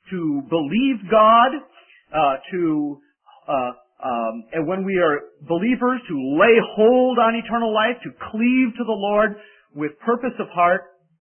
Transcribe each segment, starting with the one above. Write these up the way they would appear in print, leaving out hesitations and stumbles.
to believe God, and when we are believers, to lay hold on eternal life, to cleave to the Lord with purpose of heart.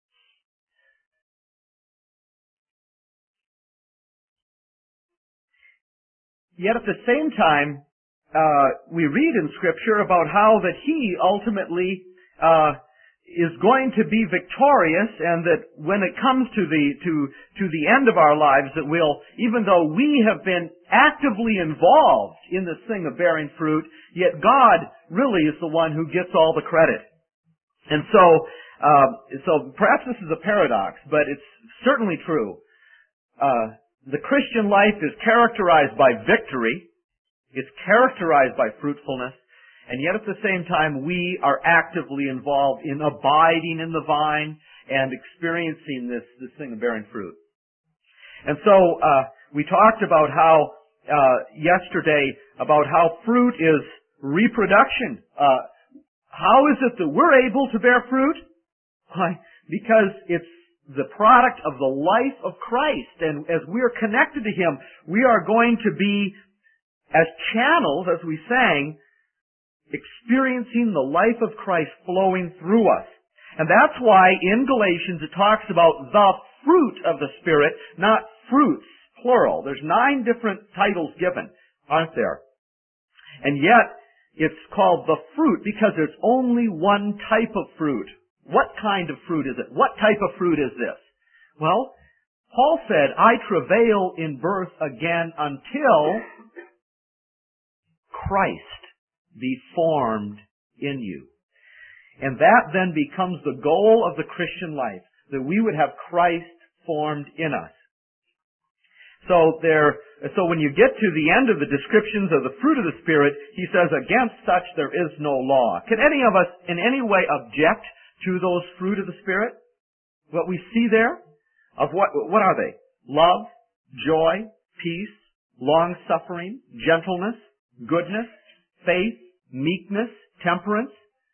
Yet at the same time, we read in Scripture about how that He ultimately is going to be victorious, and that when it comes to the end of our lives, that we'll, even though we have been actively involved in this thing of bearing fruit, yet God really is the one who gets all the credit. And so perhaps this is a paradox, but it's certainly true. The Christian life is characterized by victory. It's characterized by fruitfulness. And yet at the same time, we are actively involved in abiding in the vine and experiencing this thing of bearing fruit. And so, we talked about how, yesterday, about how fruit is reproduction. How is it that we're able to bear fruit? Why, because it's the product of the life of Christ. And as we are connected to Him, we are going to be, as channels, as we sang, experiencing the life of Christ flowing through us. And that's why in Galatians it talks about the fruit of the Spirit, not fruits, plural. There's 9 different titles given, aren't there? And yet, it's called the fruit because there's only one type of fruit. What kind of fruit is it? What type of fruit is this? Well, Paul said, I travail in birth again until Christ be formed in you. And that then becomes the goal of the Christian life, that we would have Christ formed in us. So when you get to the end of the descriptions of the fruit of the Spirit, he says, against such there is no law. Can any of us in any way object to those fruit of the Spirit? What we see there? Of what are they? Love, joy, peace, long-suffering, gentleness, goodness, faith, meekness, temperance.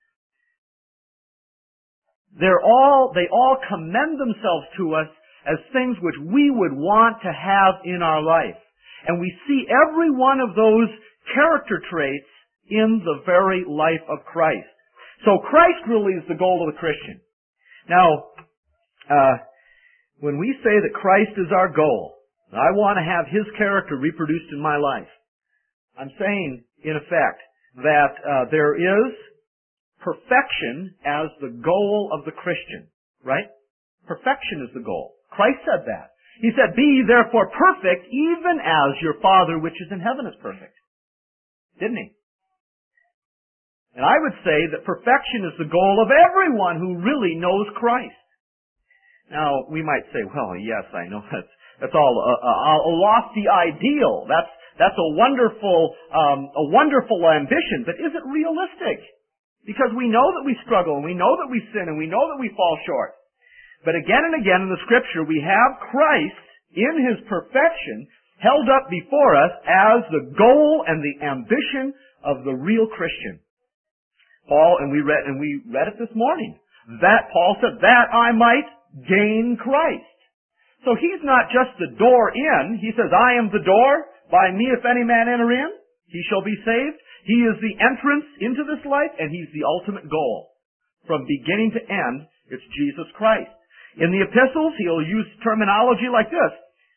They all commend themselves to us as things which we would want to have in our life. And we see every one of those character traits in the very life of Christ. So Christ really is the goal of the Christian. Now, when we say that Christ is our goal, I want to have His character reproduced in my life, I'm saying, in effect, that there is perfection as the goal of the Christian, right? Perfection is the goal. Christ said that. He said, be ye therefore perfect, even as your Father which is in heaven is perfect. Didn't He? And I would say that perfection is the goal of everyone who really knows Christ. Now, we might say, well, yes, I know that's all a lofty ideal. That's a wonderful ambition, but is it realistic? Because we know that we struggle, and we know that we sin, and we know that we fall short. But again and again in the Scripture, we have Christ in His perfection held up before us as the goal and the ambition of the real Christian. Paul, and we read it this morning. That Paul said, that I might gain Christ. So He's not just the door in. He says, I am the door. By me, if any man enter in, he shall be saved. He is the entrance into this life, and He's the ultimate goal. From beginning to end, it's Jesus Christ. In the epistles, he'll use terminology like this.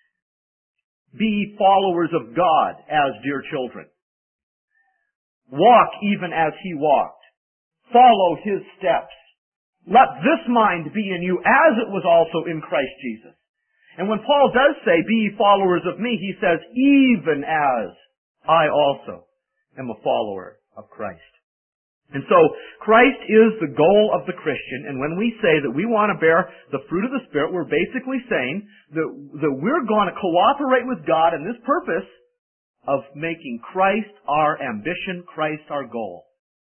Be followers of God as dear children. Walk even as He walked. Follow His steps. Let this mind be in you as it was also in Christ Jesus. And when Paul does say, be ye followers of me, he says, even as I also am a follower of Christ. And so, Christ is the goal of the Christian, and when we say that we want to bear the fruit of the Spirit, we're basically saying that we're going to cooperate with God in this purpose of making Christ our ambition, Christ our goal.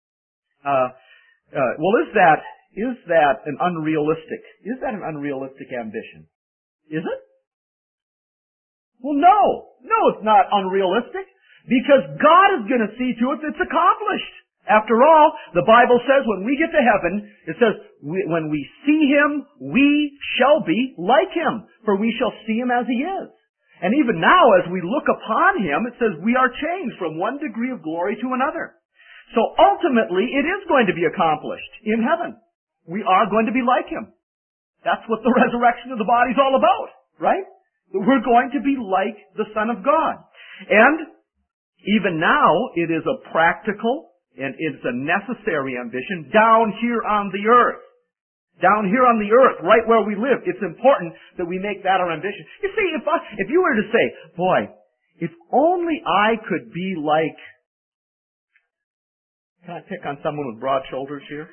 Well, is that an unrealistic ambition? Is it? Well, no. No, it's not unrealistic. Because God is going to see to it that it's accomplished. After all, the Bible says when we get to heaven, it says, when we see Him, we shall be like Him. For we shall see Him as He is. And even now, as we look upon Him, it says we are changed from one degree of glory to another. So ultimately, it is going to be accomplished in heaven. We are going to be like Him. That's what the resurrection of the body is all about, right? We're going to be like the Son of God. And even now, it is a practical and it's a necessary ambition down here on the earth. Down here on the earth, right where we live. It's important that we make that our ambition. You see, if you were to say, boy, if only I could be like, can I pick on someone with broad shoulders here?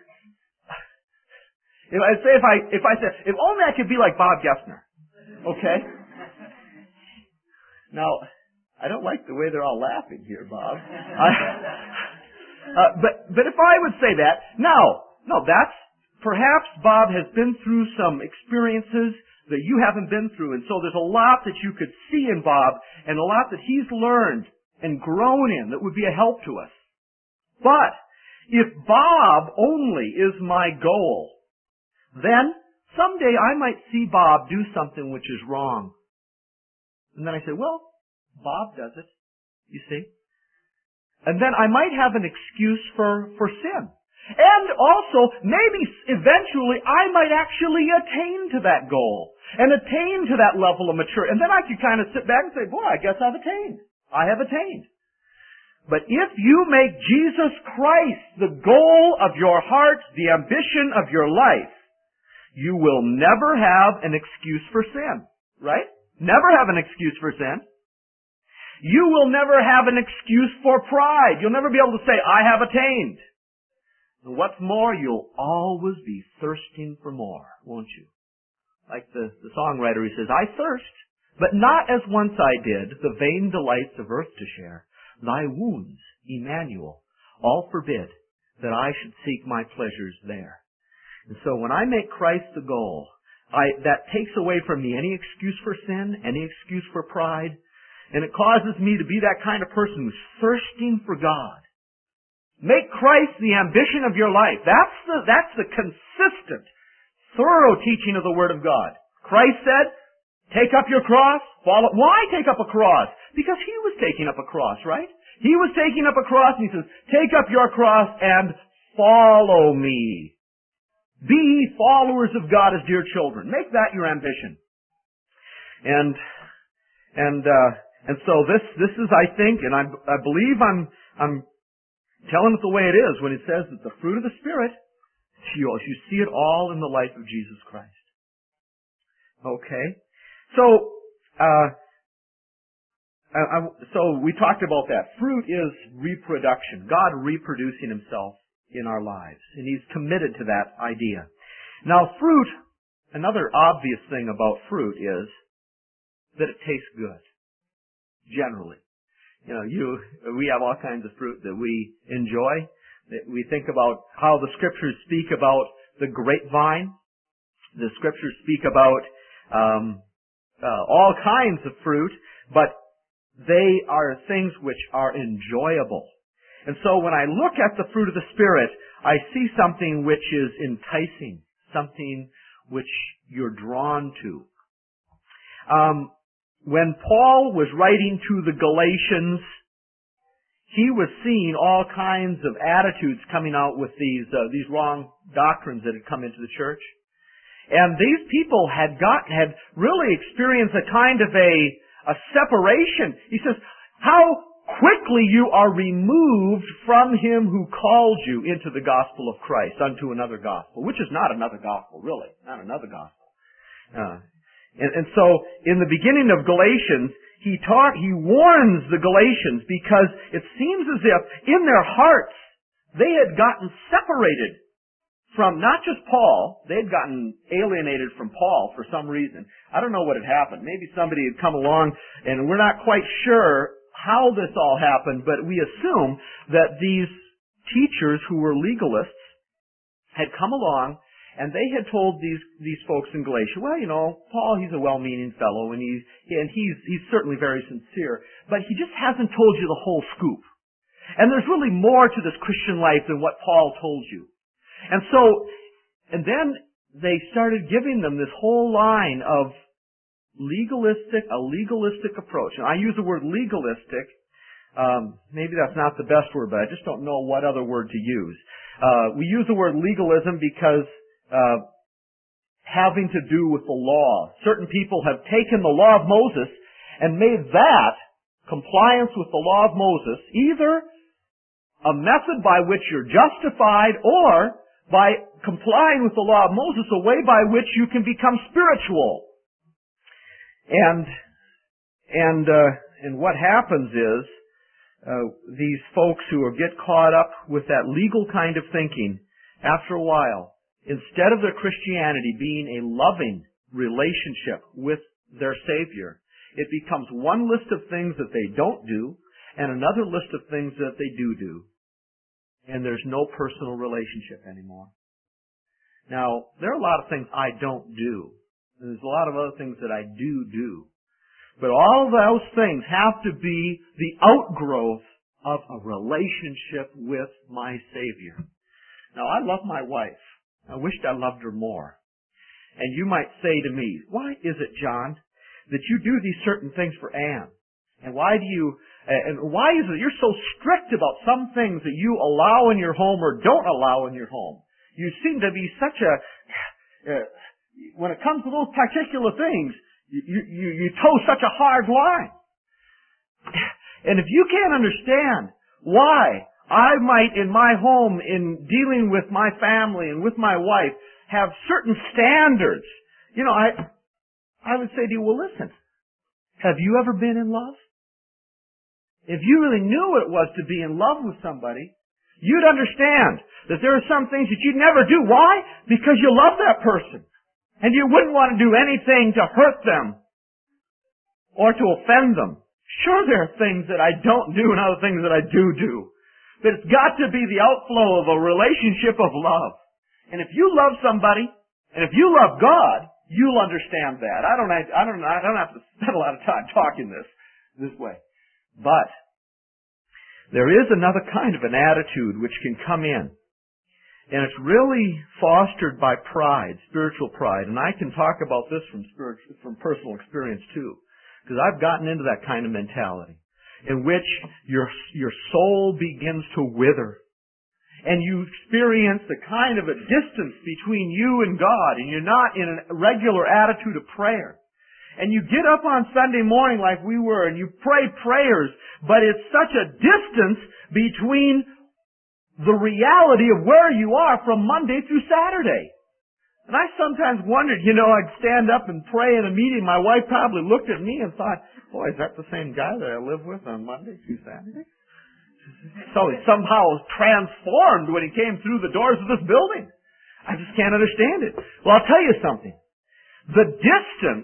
If I said, if only I could be like Bob Gessner. Okay? Now, I don't like the way they're all laughing here, Bob. But if I would say that, no, that's, perhaps Bob has been through some experiences that you haven't been through, and so there's a lot that you could see in Bob, and a lot that he's learned and grown in that would be a help to us. But, if Bob only is my goal, then someday I might see Bob do something which is wrong. And then I say, well, Bob does it, you see. And then I might have an excuse for sin. And also, maybe eventually I might actually attain to that goal and attain to that level of maturity. And then I could kind of sit back and say, boy, I guess I've attained. I have attained. But if you make Jesus Christ the goal of your heart, the ambition of your life, you will never have an excuse for sin, right? Never have an excuse for sin. You will never have an excuse for pride. You'll never be able to say, I have attained. And what's more, you'll always be thirsting for more, won't you? Like the songwriter, he says, I thirst, but not as once I did, the vain delights of earth to share. Thy wounds, Emmanuel, all forbid that I should seek my pleasures there. And so when I make Christ the goal, that takes away from me any excuse for sin, any excuse for pride, and it causes me to be that kind of person who's thirsting for God. Make Christ the ambition of your life. That's the consistent, thorough teaching of the Word of God. Christ said, take up your cross, follow. Why take up a cross? Because He was taking up a cross, right? He was taking up a cross, and He says, take up your cross and follow me. Be ye followers of God as dear children. Make that your ambition. And so this is, I think, and I believe I'm telling it the way it is when it says that the fruit of the Spirit, you see it all in the life of Jesus Christ. Okay? So we talked about that. Fruit is reproduction. God reproducing Himself in our lives. And He's committed to that idea. Now fruit, another obvious thing about fruit is that it tastes good. Generally. We have all kinds of fruit that we enjoy. We think about how the Scriptures speak about the grapevine. The Scriptures speak about all kinds of fruit, but they are things which are enjoyable. And so when I look at the fruit of the Spirit, I see something which is enticing, something which you're drawn to. When Paul was writing to the Galatians, he was seeing all kinds of attitudes coming out with these wrong doctrines that had come into the church. And these people had really experienced a kind of a separation. He says, how quickly you are removed from Him who called you into the gospel of Christ unto another gospel, which is not another gospel, really, not another gospel. And so, in the beginning of Galatians, he warns the Galatians because it seems as if in their hearts they had gotten separated from not just Paul, they had gotten alienated from Paul for some reason. I don't know what had happened. Maybe somebody had come along and we're not quite sure how this all happened, but we assume that these teachers who were legalists had come along and they had told these folks in Galatia, well, Paul, he's a well-meaning fellow, and he's certainly very sincere, but he just hasn't told you the whole scoop. And there's really more to this Christian life than what Paul told you. And then they started giving them this whole line of a legalistic approach. And I use the word legalistic. Maybe that's not the best word, but I just don't know what other word to use. We use the word legalism because having to do with the law. Certain people have taken the law of Moses and made that compliance with the law of Moses either a method by which you're justified, or by complying with the law of Moses, a way by which you can become spiritual. And what happens is, these folks who get caught up with that legal kind of thinking, after a while, instead of their Christianity being a loving relationship with their Savior, it becomes one list of things that they don't do and another list of things that they do. And there's no personal relationship anymore. Now, there are a lot of things I don't do. There's a lot of other things that I do. But all of those things have to be the outgrowth of a relationship with my Savior. Now, I love my wife. I wished I loved her more. And you might say to me, why is it, John, that you do these certain things for Ann? And why is it you're so strict about some things that you allow in your home or don't allow in your home? You seem to be such when it comes to those particular things, you toe such a hard line. And if you can't understand why I might in my home, in dealing with my family and with my wife, have certain standards, I would say to you, well, listen, have you ever been in love? If you really knew what it was to be in love with somebody, you'd understand that there are some things that you'd never do. Why? Because you love that person. And you wouldn't want to do anything to hurt them or to offend them. Sure, there are things that I don't do and other things that I do. But it's got to be the outflow of a relationship of love. And if you love somebody, and if you love God, you'll understand that. I don't have to spend a lot of time talking this way. But there is another kind of an attitude which can come in. And it's really fostered by pride, spiritual pride. And I can talk about this from personal experience too. Because I've gotten into that kind of mentality in which your soul begins to wither. And you experience the kind of a distance between you and God, and you're not in a regular attitude of prayer. And you get up on Sunday morning like we were, and you pray prayers, but it's such a distance between the reality of where you are from Monday through Saturday. And I sometimes wondered, I'd stand up and pray in a meeting. My wife probably looked at me and thought, boy, is that the same guy that I live with on Monday through Saturday? So he somehow transformed when he came through the doors of this building. I just can't understand it. Well, I'll tell you something. The distance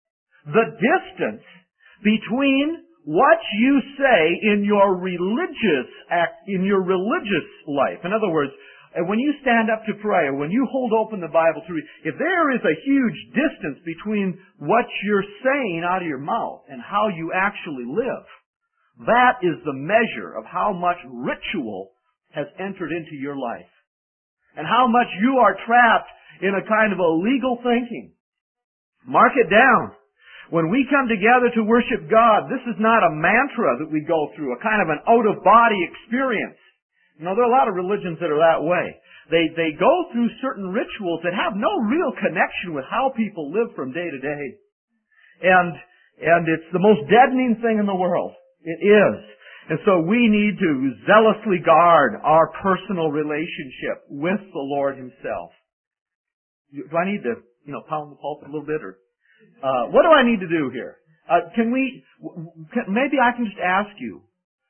between what you say in your religious life. In other words, when you stand up to pray, when you hold open the Bible to read, if there is a huge distance between what you're saying out of your mouth and how you actually live, that is the measure of how much ritual has entered into your life. And how much you are trapped in a kind of a legal thinking. Mark it down. When we come together to worship God, this is not a mantra that we go through, a kind of an out-of-body experience. There are a lot of religions that are that way. They go through certain rituals that have no real connection with how people live from day to day. And it's the most deadening thing in the world. It is. And so we need to zealously guard our personal relationship with the Lord Himself. Do I need to, pound the pulpit a little bit, or what do I need to do here? Maybe I can just ask you.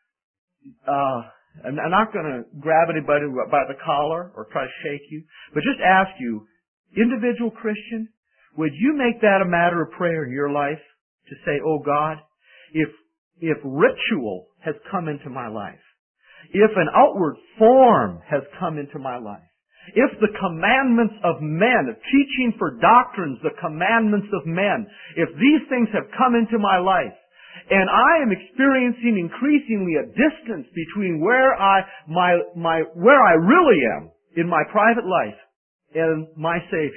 I'm not going to grab anybody by the collar or try to shake you, but just ask you, individual Christian, would you make that a matter of prayer in your life to say, oh God, if ritual has come into my life, if an outward form has come into my life, if the commandments of men, of teaching for doctrines, the commandments of men, if these things have come into my life, and I am experiencing increasingly a distance between where I really am in my private life and my Savior,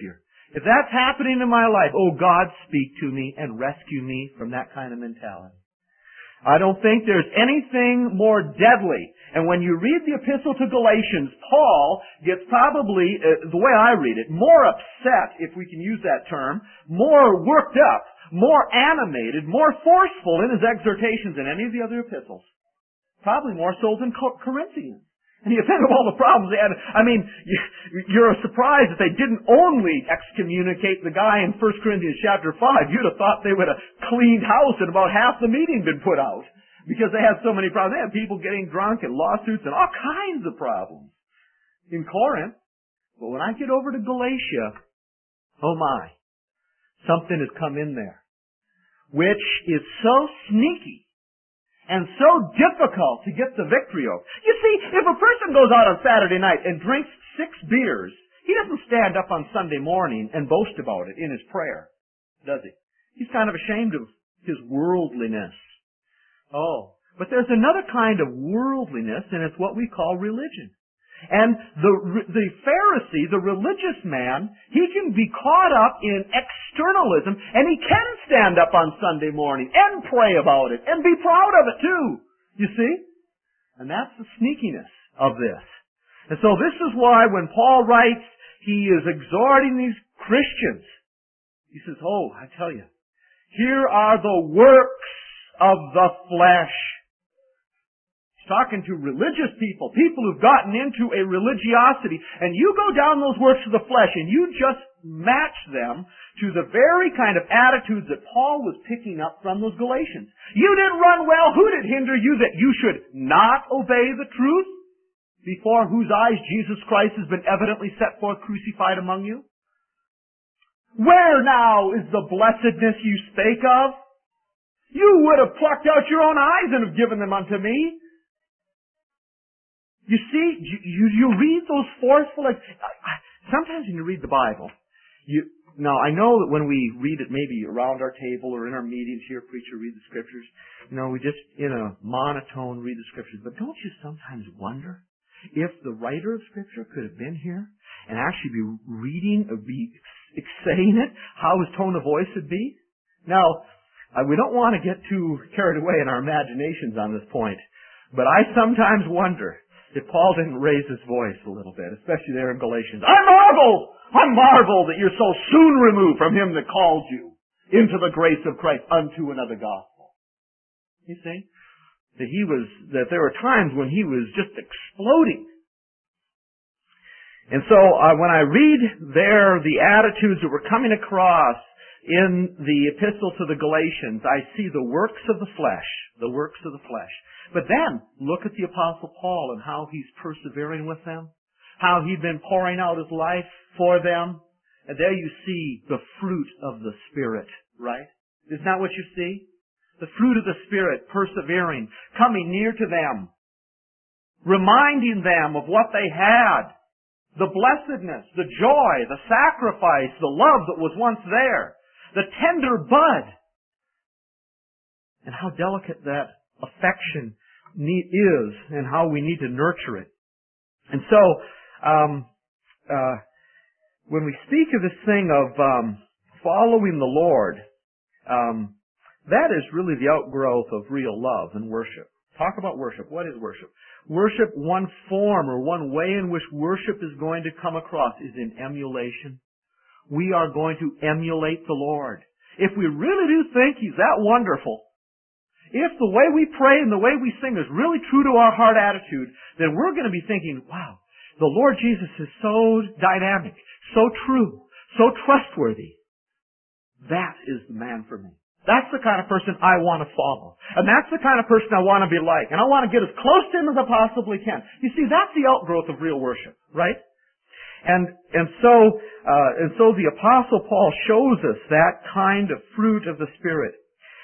If that's happening in my life, oh God, speak to me and rescue me from that kind of mentality. I don't think there's anything more deadly. And when you read the epistle to Galatians, Paul gets probably, the way I read it, more upset, if we can use that term, more worked up, more animated, more forceful in his exhortations than any of the other epistles. Probably more so than Corinthians. And you think of all the problems they had. I mean, you're surprised that they didn't only excommunicate the guy in 1 Corinthians chapter 5. You'd have thought they would have cleaned house and about half the meeting been put out. Because they had so many problems. They had people getting drunk and lawsuits and all kinds of problems in Corinth. But when I get over to Galatia, oh my, something has come in there, which is so sneaky and so difficult to get the victory over. You see, if a person goes out on Saturday night and drinks 6 beers, he doesn't stand up on Sunday morning and boast about it in his prayer, does he? He's kind of ashamed of his worldliness. Oh, but there's another kind of worldliness, and it's what we call religion. And the Pharisee, the religious man, he can be caught up in externalism, and he can stand up on Sunday morning and pray about it and be proud of it too. You see? And that's the sneakiness of this. And so this is why when Paul writes, he is exhorting these Christians. He says, oh, I tell you, here are the works of the flesh. Talking to religious people, people who've gotten into a religiosity, and you go down those works of the flesh and you just match them to the very kind of attitudes that Paul was picking up from those Galatians. You didn't run well. Who did hinder you that you should not obey the truth, before whose eyes Jesus Christ has been evidently set forth crucified among you? Where now is the blessedness you spake of? You would have plucked out your own eyes and have given them unto me. You see, you read those forceful, sometimes when you read the Bible, now I know that when we read it maybe around our table or in our meetings here, preacher read the scriptures, we just in a monotone read the scriptures, but don't you sometimes wonder if the writer of scripture could have been here and actually be reading, or be saying it, how his tone of voice would be? Now, we don't want to get too carried away in our imaginations on this point, but I sometimes wonder if Paul didn't raise his voice a little bit, especially there in Galatians. I marvel that you're so soon removed from him that called you into the grace of Christ unto another gospel. You see? That there were times when he was just exploding. And so when I read there the attitudes that were coming across in the epistle to the Galatians, I see the works of the flesh, the works of the flesh. But then, look at the Apostle Paul and how he's persevering with them, how he'd been pouring out his life for them. And there you see the fruit of the Spirit, right? Isn't that what you see? The fruit of the Spirit, persevering, coming near to them, reminding them of what they had, the blessedness, the joy, the sacrifice, the love that was once there, the tender bud, and how delicate that affection is and how we need to nurture it. And so, when we speak of this thing of following the Lord, that is really the outgrowth of real love and worship. Talk about worship. What is worship? Worship, one form or one way in which worship is going to come across is in emulation. We are going to emulate the Lord. If we really do think He's that wonderful, if the way we pray and the way we sing is really true to our heart attitude, then we're going to be thinking, wow, the Lord Jesus is so dynamic, so true, so trustworthy. That is the man for me. That's the kind of person I want to follow. And that's the kind of person I want to be like. And I want to get as close to Him as I possibly can. You see, that's the outgrowth of real worship, right? And so the Apostle Paul shows us that kind of fruit of the Spirit.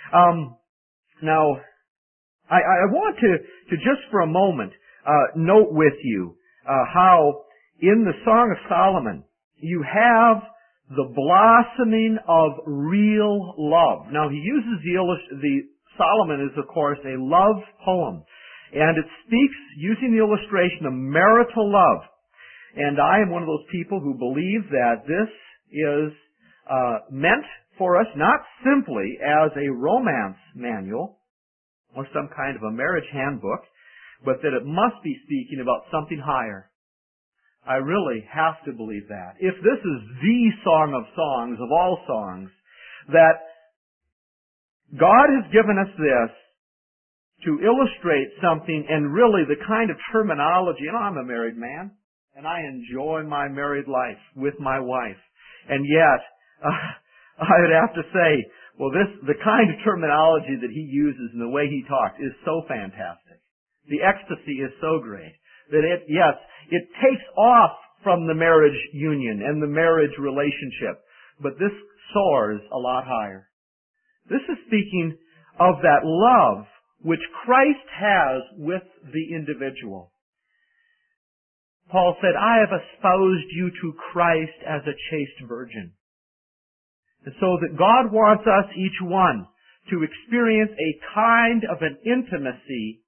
Now, I want to just for a moment note with you how in the Song of Solomon you have the blossoming of real love. Now, he uses Solomon is, of course, a love poem, and it speaks using the illustration of marital love. And I am one of those people who believe that this is meant for us not simply as a romance manual or some kind of a marriage handbook, but that it must be speaking about something higher. I really have to believe that. If this is the song of songs, of all songs, that God has given us this to illustrate something, and really the kind of terminology, I'm a married man, and I enjoy my married life with my wife, and yet, I would have to say, well, the kind of terminology that he uses and the way he talks is so fantastic. The ecstasy is so great that it takes off from the marriage union and the marriage relationship, but this soars a lot higher. This is speaking of that love which Christ has with the individual. Paul said, I have espoused you to Christ as a chaste virgin. And so that God wants us, each one, to experience a kind of an intimacy.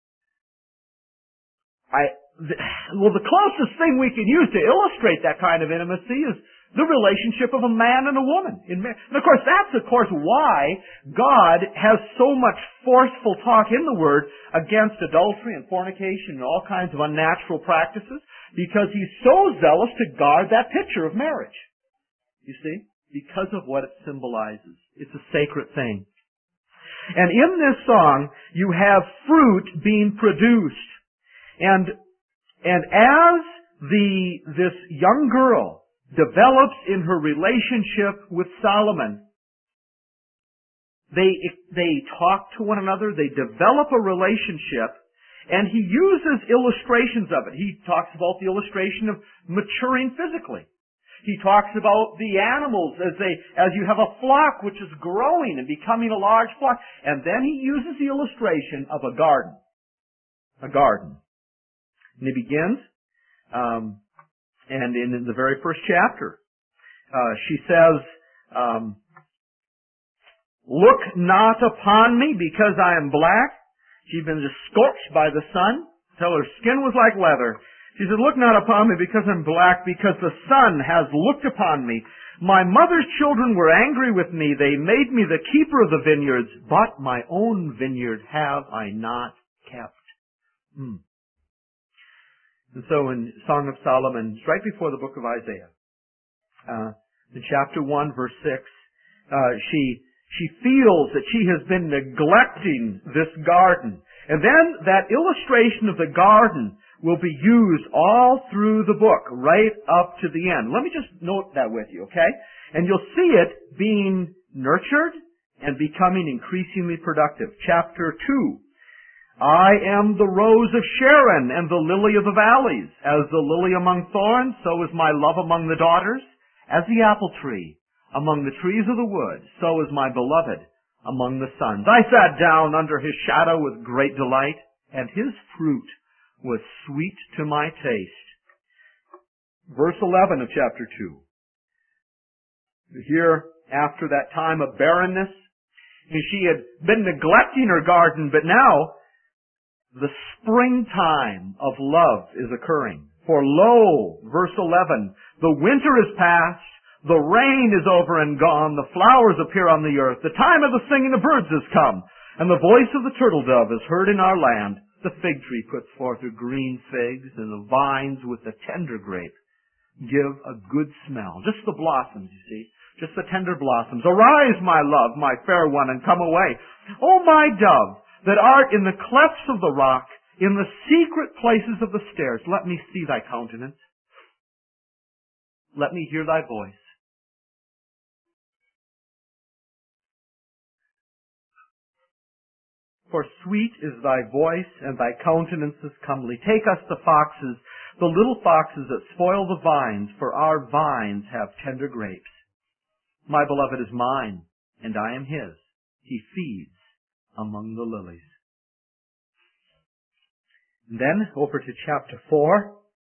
The closest thing we can use to illustrate that kind of intimacy is the relationship of a man and a woman. And of course, that's why God has so much forceful talk in the Word against adultery and fornication and all kinds of unnatural practices, because He's so zealous to guard that picture of marriage. You see? Because of what it symbolizes. It's a sacred thing. And in this song, you have fruit being produced. And as this young girl develops in her relationship with Solomon, they talk to one another, they develop a relationship, and he uses illustrations of it. He talks about the illustration of maturing physically. He talks about the animals as you have a flock which is growing and becoming a large flock. And then he uses the illustration of a garden. A garden. And he begins, and in the very first chapter, she says, look not upon me because I am black. She'd been just scorched by the sun till her skin was like leather. She said, look not upon me because I'm black, because the sun has looked upon me. My mother's children were angry with me. They made me the keeper of the vineyards, but my own vineyard have I not kept. And so in Song of Solomon, it's right before the book of Isaiah, in chapter 1, verse 6, she feels that she has been neglecting this garden. And then that illustration of the garden will be used all through the book, right up to the end. Let me just note that with you, okay? And you'll see it being nurtured and becoming increasingly productive. Chapter 2. I am the rose of Sharon and the lily of the valleys. As the lily among thorns, so is my love among the daughters. As the apple tree among the trees of the wood, so is my beloved among the sons. I sat down under his shadow with great delight, and his fruit was sweet to my taste. Verse 11 of chapter 2. Here, after that time of barrenness, she had been neglecting her garden, but now the springtime of love is occurring. For lo, verse 11, the winter is past, the rain is over and gone, the flowers appear on the earth, the time of the singing of birds is come, and the voice of the turtle dove is heard in our land. The fig tree puts forth her green figs, and the vines with the tender grape give a good smell. Just the blossoms, you see. Just the tender blossoms. Arise, my love, my fair one, and come away. O my dove, that art in the clefts of the rock, in the secret places of the stairs, let me see thy countenance. Let me hear thy voice. For sweet is thy voice, and thy countenance is comely. Take us the foxes, the little foxes that spoil the vines, for our vines have tender grapes. My beloved is mine, and I am his. He feeds among the lilies. And then over to chapter 4.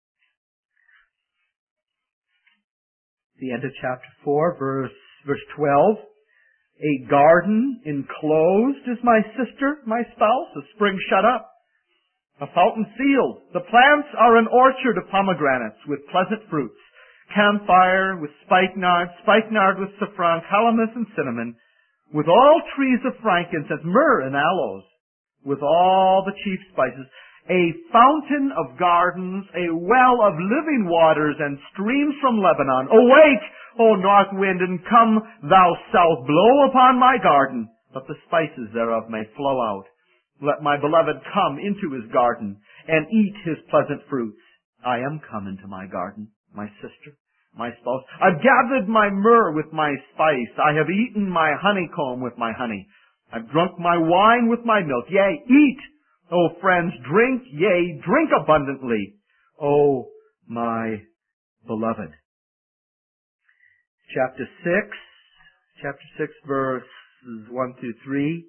The end of chapter 4, verse 12. A garden enclosed is my sister, my spouse, a spring shut up, a fountain sealed. The plants are an orchard of pomegranates with pleasant fruits. camphire with spikenard with saffron, calamus and cinnamon, with all trees of frankincense, myrrh and aloes, with all the chief spices, a fountain of gardens, a well of living waters, and streams from Lebanon. Awake, O north wind, and come, thou south, blow upon my garden, that the spices thereof may flow out. Let my beloved come into his garden, and eat his pleasant fruits. I am come into my garden, my sister, my spouse. I've gathered my myrrh with my spice. I have eaten my honeycomb with my honey. I've drunk my wine with my milk. Yea, eat, O friends, drink, yea, drink abundantly, O my beloved. Chapter 6, verses 1 through 3.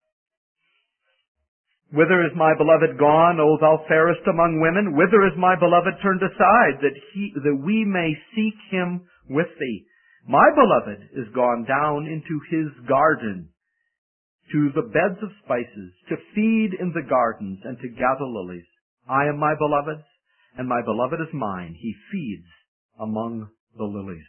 Whither is my beloved gone, O thou fairest among women? Whither is my beloved turned aside, that we may seek him with thee? My beloved is gone down into his garden, to the beds of spices, to feed in the gardens, and to gather lilies. I am my beloved's, and my beloved is mine. He feeds among the lilies.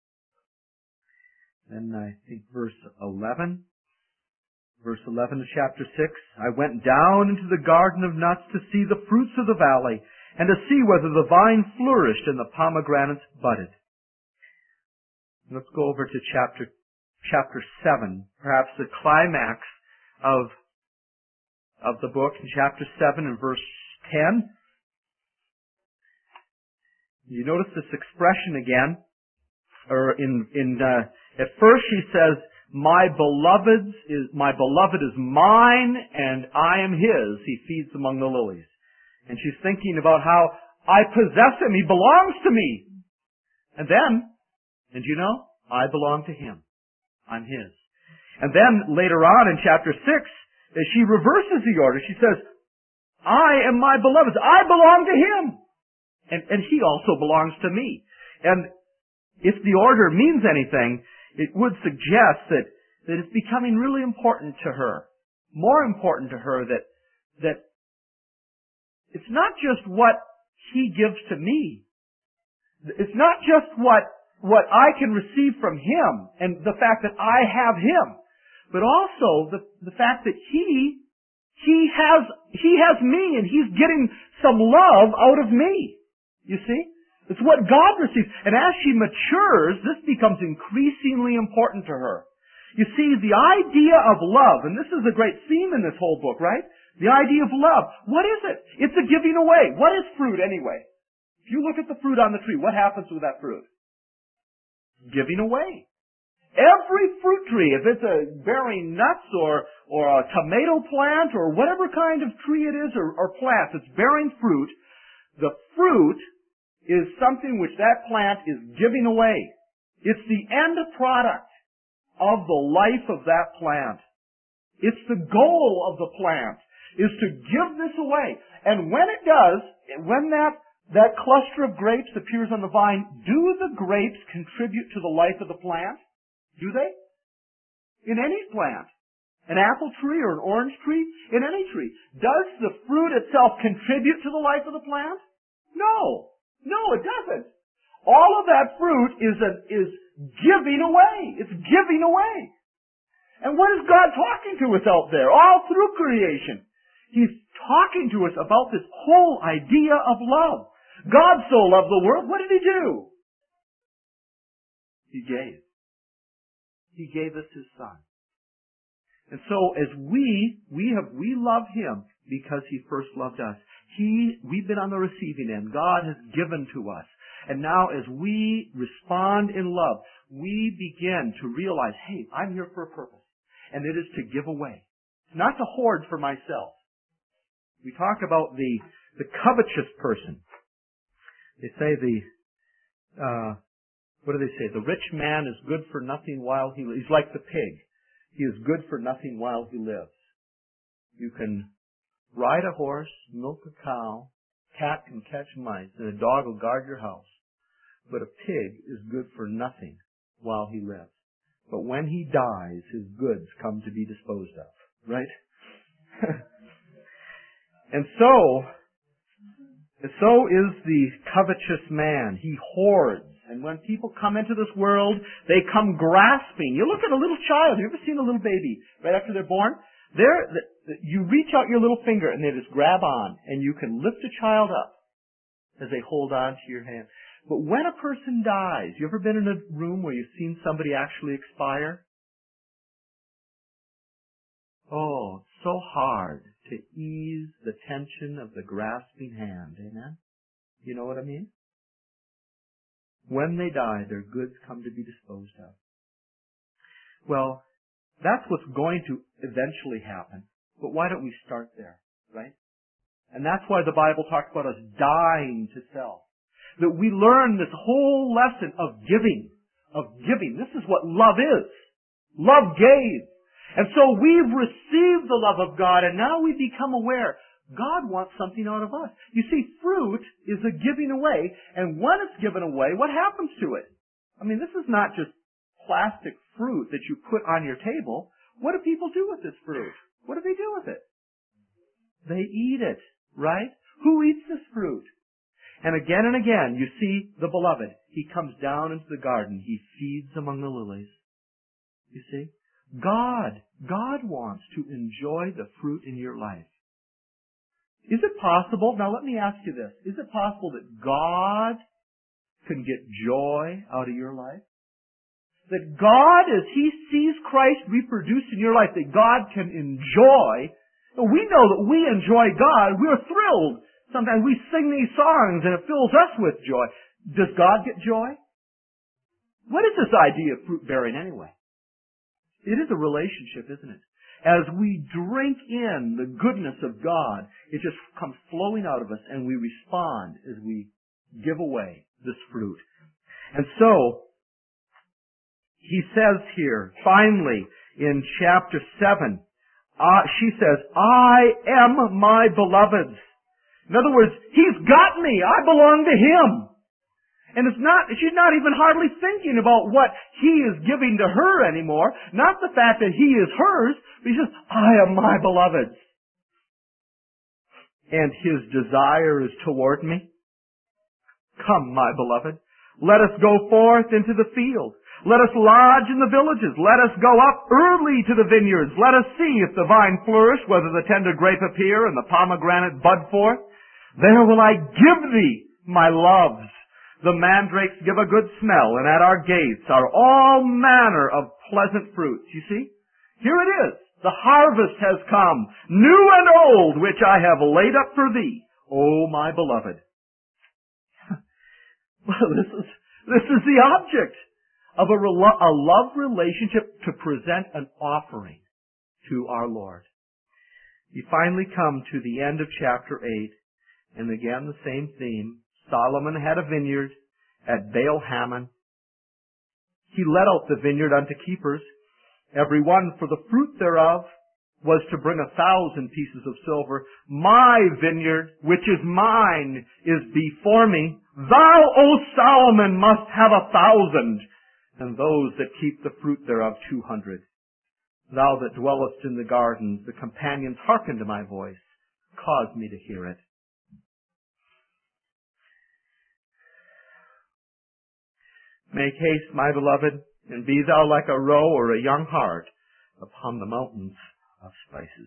Then I think verse 11. Verse 11 of chapter 6. I went down into the garden of nuts to see the fruits of the valley, and to see whether the vine flourished and the pomegranates budded. Let's go over to chapter 7, perhaps the climax of the book, in chapter 7 and verse 10. You notice this expression again, or at first she says, my beloved is mine, and I am his. He feeds among the lilies. And she's thinking about how I possess him. He belongs to me. And I belong to him. I'm his. And then later on in chapter 6, she reverses the order. She says, I am my beloved's. I belong to him. And he also belongs to me. And if the order means anything, it would suggest that it's becoming really important to her. More important to her that it's not just what he gives to me. It's not just what I can receive from him and the fact that I have him, but also the fact that he has me and he's getting some love out of me. You see? It's what God receives. And as she matures, this becomes increasingly important to her. You see, the idea of love, and this is a great theme in this whole book, right? The idea of love. What is it? It's a giving away. What is fruit anyway? If you look at the fruit on the tree, what happens with that fruit? Giving away. Every fruit tree, if it's bearing nuts or a tomato plant or whatever kind of tree it is or plant that's bearing fruit, the fruit is something which that plant is giving away. It's the end product of the life of that plant. It's the goal of the plant, is to give this away. And when it does, when that cluster of grapes appears on the vine, do the grapes contribute to the life of the plant? Do they? In any plant. An apple tree or an orange tree? In any tree. Does the fruit itself contribute to the life of the plant? No. No, it doesn't. All of that fruit is giving away. It's giving away. And what is God talking to us out there? All through creation. He's talking to us about this whole idea of love. God so loved the world. What did he do? He gave. He gave us his son. And so as we love him because he first loved us. We've been on the receiving end. God has given to us. And now as we respond in love, we begin to realize, hey, I'm here for a purpose. And it is to give away. It's not to hoard for myself. We talk about the covetous person. They say what do they say? The rich man is good for nothing while he lives. He's like the pig. He is good for nothing while he lives. You can ride a horse, milk a cow, cat can catch mice, and a dog will guard your house. But a pig is good for nothing while he lives. But when he dies, his goods come to be disposed of. Right? And so is the covetous man. He hoards. And when people come into this world, they come grasping. You look at a little child. You ever seen a little baby right after they're born? You reach out your little finger and they just grab on, and you can lift a child up as they hold on to your hand. But when a person dies, you ever been in a room where you've seen somebody actually expire? Oh, it's so hard to ease the tension of the grasping hand. Amen? You know what I mean? When they die, their goods come to be disposed of. Well, that's what's going to eventually happen. But why don't we start there, right? And that's why the Bible talks about us dying to self. That we learn this whole lesson of giving. This is what love is. Love gave. And so we've received the love of God, and now we become aware God wants something out of us. You see, fruit is a giving away, and when it's given away, what happens to it? I mean, this is not just plastic fruit that you put on your table. What do people do with this fruit? What do they do with it? They eat it, right? Who eats this fruit? And again, you see the beloved. He comes down into the garden. He feeds among the lilies. You see? God wants to enjoy the fruit in your life. Is it possible, now let me ask you this, is it possible that God can get joy out of your life? That God, as He sees Christ reproduced in your life, that God can enjoy. We know that we enjoy God. We're thrilled. Sometimes we sing these songs and it fills us with joy. Does God get joy? What is this idea of fruit bearing anyway? It is a relationship, isn't it? As we drink in the goodness of God, it just comes flowing out of us and we respond as we give away this fruit. And so, he says here, finally, in chapter 7, she says, I am my beloved's. In other words, He's got me. I belong to Him. And she's not even hardly thinking about what He is giving to her anymore. Not the fact that He is hers, but she says, I am my beloved's. And His desire is toward me. Come, my beloved. Let us go forth into the field. Let us lodge in the villages. Let us go up early to the vineyards. Let us see if the vine flourish, whether the tender grape appear, and the pomegranate bud forth. There will I give thee my loves. The mandrakes give a good smell, and at our gates are all manner of pleasant fruits. You see? Here it is. The harvest has come, new and old, which I have laid up for thee, O my beloved. Well, this is the object of a love relationship, to present an offering to our Lord. You finally come to the end of chapter 8, and again the same theme. Solomon had a vineyard at Baal-Hamon. He let out the vineyard unto keepers, every one for the fruit thereof was to bring 1,000 pieces of silver. My vineyard, which is mine, is before me. Thou, O Solomon, must have 1,000, and those that keep the fruit thereof 200. Thou that dwellest in the gardens, the companions hearken to my voice. Cause me to hear it. Make haste, my beloved, and be thou like a roe or a young hart upon the mountains of spices.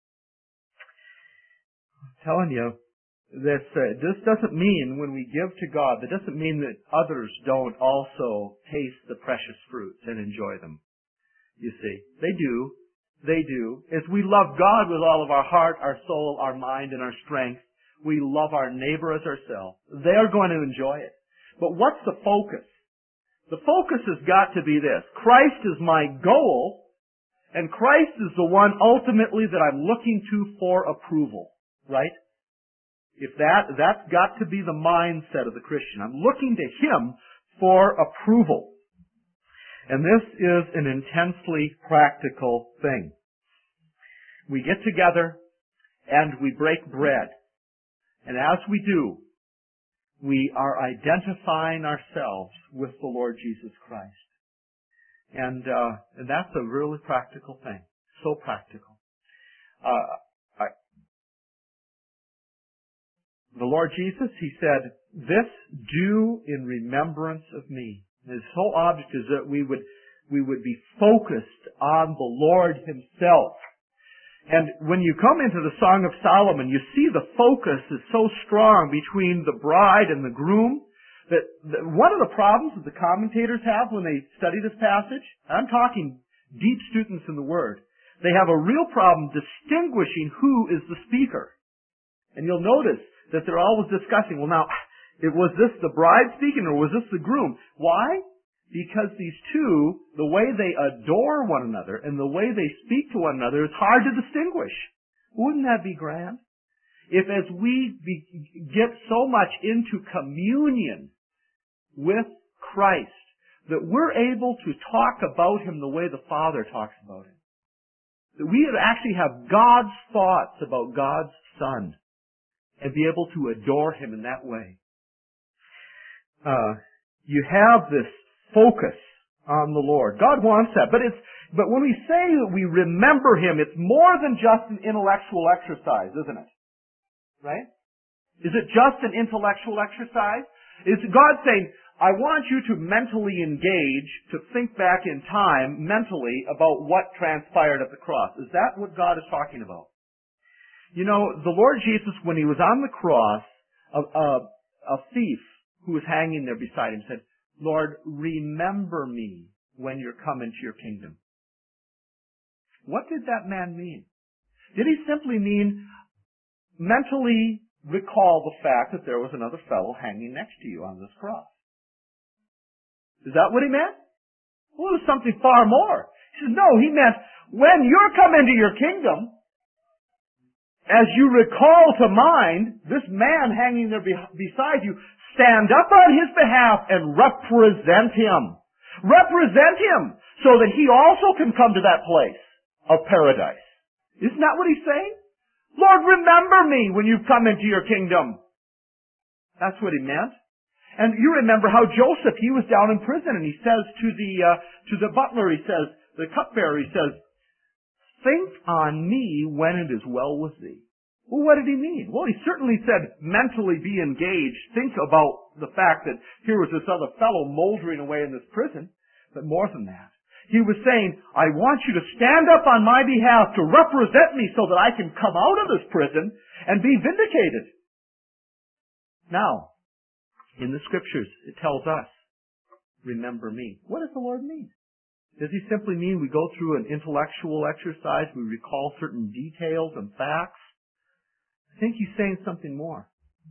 I'm telling you, this doesn't mean when we give to God, that doesn't mean that others don't also taste the precious fruits and enjoy them. You see, they do. They do. As we love God with all of our heart, our soul, our mind, and our strength, we love our neighbor as ourselves. They are going to enjoy it. But what's the focus? The focus has got to be this. Christ is my goal, and Christ is the one ultimately that I'm looking to for approval. Right? If that's got to be the mindset of the Christian. I'm looking to Him for approval. And this is an intensely practical thing. We get together and we break bread. And as we do, we are identifying ourselves with the Lord Jesus Christ. And that's a really practical thing. So practical. The Lord Jesus, He said, This do in remembrance of me. His whole object is that we would be focused on the Lord Himself. And when you come into the Song of Solomon, you see the focus is so strong between the bride and the groom that one of the problems that the commentators have when they study this passage, I'm talking deep students in the Word, they have a real problem distinguishing who is the speaker. And you'll notice that they're always discussing, well now, was this the bride speaking or was this the groom? Why? Because these two, the way they adore one another and the way they speak to one another is hard to distinguish. Wouldn't that be grand? If as we get so much into communion with Christ that we're able to talk about Him the way the Father talks about Him. That we actually have God's thoughts about God's Son and be able to adore Him in that way. You have this focus on the Lord. God wants that. But when we say that we remember Him, it's more than just an intellectual exercise, isn't it? Right? Is it just an intellectual exercise? Is God saying, I want you to mentally engage, to think back in time mentally about what transpired at the cross? Is that what God is talking about? You know, the Lord Jesus, when He was on the cross, a thief who was hanging there beside Him said, Lord, remember me when you're coming to your kingdom. What did that man mean? Did he simply mean mentally recall the fact that there was another fellow hanging next to you on this cross? Is that what he meant? Well, it was something far more. He said, no, he meant when you're coming to your kingdom, as you recall to mind this man hanging there beside you, stand up on his behalf and represent him. Represent him so that he also can come to that place of paradise. Isn't that what he's saying? Lord, remember me when you come into your kingdom. That's what he meant. And you remember how Joseph, he was down in prison and he says to the butler, he says, the cupbearer, he says, think on me when it is well with thee. Well, what did he mean? Well, he certainly said mentally be engaged. Think about the fact that here was this other fellow moldering away in this prison. But more than that, he was saying, I want you to stand up on my behalf to represent me so that I can come out of this prison and be vindicated. Now, in the Scriptures, it tells us, remember me. What does the Lord mean? Does He simply mean we go through an intellectual exercise, we recall certain details and facts? I think He's saying something more.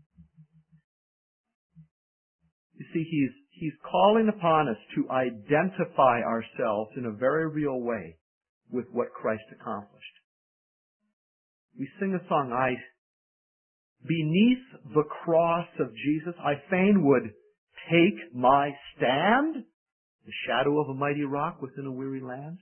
You see, He's calling upon us to identify ourselves in a very real way with what Christ accomplished. We sing a song, beneath the cross of Jesus, I fain would take my stand, the shadow of a mighty rock within a weary land.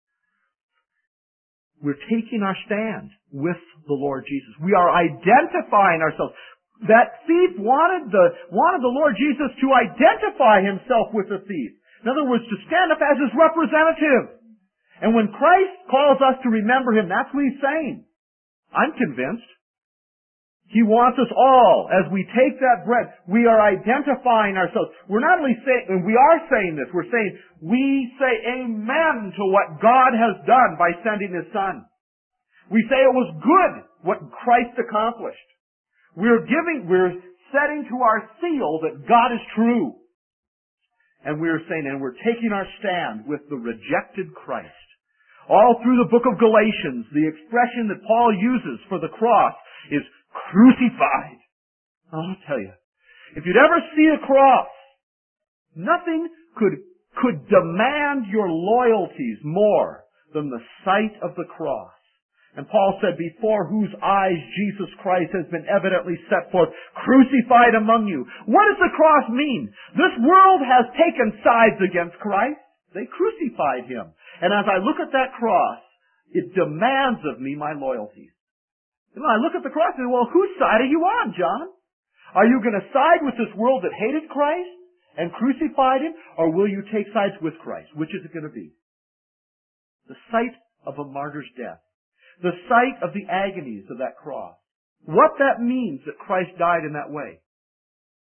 We're taking our stand with the Lord Jesus. We are identifying ourselves. That thief wanted the Lord Jesus to identify Himself with the thief. In other words, to stand up as His representative. And when Christ calls us to remember Him, that's what He's saying. I'm convinced. He wants us all, as we take that bread, we are identifying ourselves. We're not only saying, and we are saying this, we're saying, we say amen to what God has done by sending His Son. We say it was good what Christ accomplished. We're setting to our seal that God is true. And we're saying, and we're taking our stand with the rejected Christ. All through the book of Galatians, the expression that Paul uses for the cross is crucified. I'll tell you, if you'd ever see a cross, nothing could demand your loyalties more than the sight of the cross. And Paul said, before whose eyes Jesus Christ has been evidently set forth, crucified among you. What does the cross mean? This world has taken sides against Christ. They crucified Him. And as I look at that cross, it demands of me my loyalties. And when I look at the cross, I say, well, whose side are you on, John? Are you going to side with this world that hated Christ and crucified Him? Or will you take sides with Christ? Which is it going to be? The sight of a martyr's death. The sight of the agonies of that cross. What that means that Christ died in that way.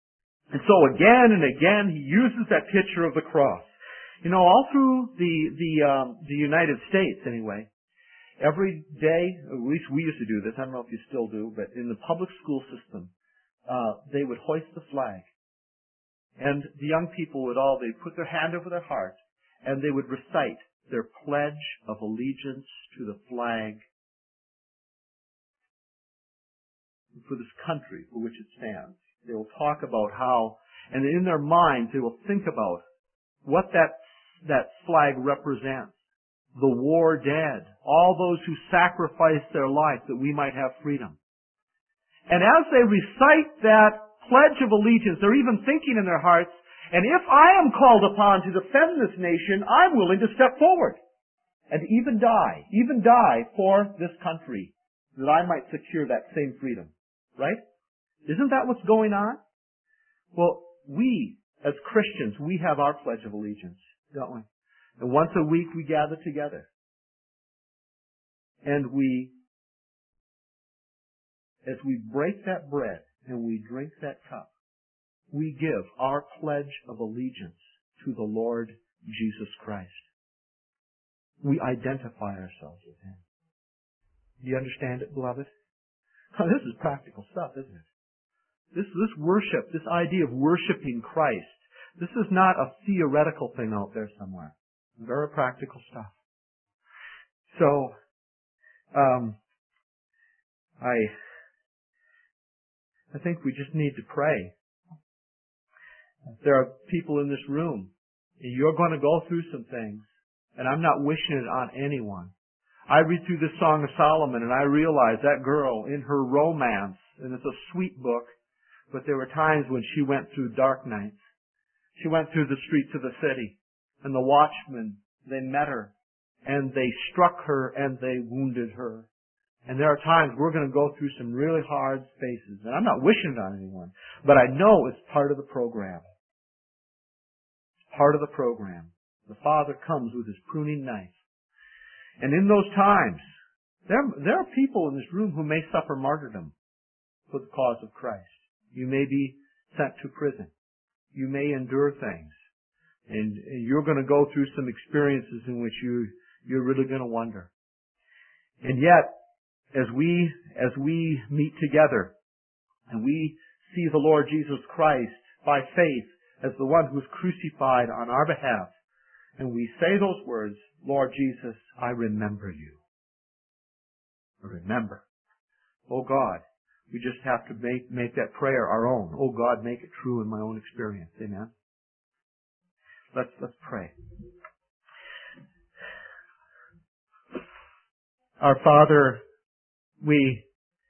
And so again and again, he uses that picture of the cross. You know, all through the United States, anyway, every day, at least we used to do this, I don't know if you still do, but in the public school system, they would hoist the flag. And the young people they'd put their hand over their heart, and they would recite their pledge of allegiance to the flag for this country for which it stands. They will talk about how, and in their minds, they will think about what that flag represents. The war dead, all those who sacrificed their life that we might have freedom. And as they recite that pledge of allegiance, they're even thinking in their hearts, and if I am called upon to defend this nation, I'm willing to step forward and even die for this country, that I might secure that same freedom. Right? Isn't that what's going on? Well, we, as Christians, we have our pledge of allegiance, don't we? And once a week we gather together. And as we break that bread and we drink that cup, we give our pledge of allegiance to the Lord Jesus Christ. We identify ourselves with Him. Do you understand it, beloved? Oh, this is practical stuff, isn't it? This worship, this idea of worshiping Christ, this is not a theoretical thing out there somewhere. Very practical stuff. So, I think we just need to pray. There are people in this room, and you're going to go through some things, and I'm not wishing it on anyone. I read through this Song of Solomon, and I realize that girl in her romance, and it's a sweet book, but there were times when she went through dark nights. She went through the streets of the city, and the watchmen, they met her, and they struck her, and they wounded her. And there are times we're going to go through some really hard spaces, and I'm not wishing it on anyone, but I know it's part of the program. It's part of the program. The Father comes with His pruning knife. And in those times, there are people in this room who may suffer martyrdom for the cause of Christ. You may be sent to prison. You may endure things. And you're going to go through some experiences in which you're really going to wonder. And yet, as we meet together and we see the Lord Jesus Christ by faith as the one who was crucified on our behalf, and we say those words, Lord Jesus, I remember you. Remember. Oh God, we just have to make that prayer our own. Oh God, make it true in my own experience. Amen. Let's pray. Our Father, we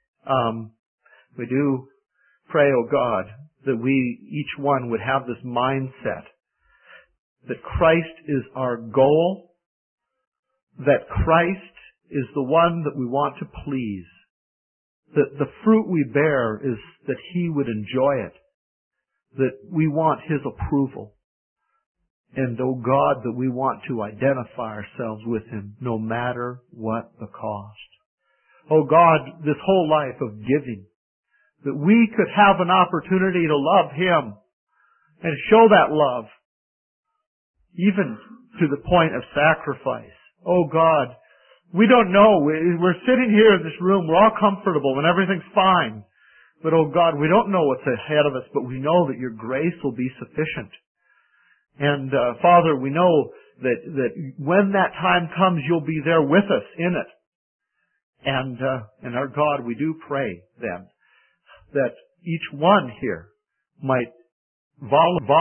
do pray, oh God, that each one would have this mindset that Christ is our goal, that Christ is the one that we want to please, that the fruit we bear is that He would enjoy it, that we want His approval, and, oh God, that we want to identify ourselves with Him no matter what the cost. Oh God, this whole life of giving, that we could have an opportunity to love Him and show that love, even to the point of sacrifice. Oh God, we don't know. We're sitting here in this room, we're all comfortable and everything's fine. But oh God, we don't know what's ahead of us, but we know that Your grace will be sufficient. And Father, we know that when that time comes, You'll be there with us in it. And our God, we do pray then that each one here might volunteer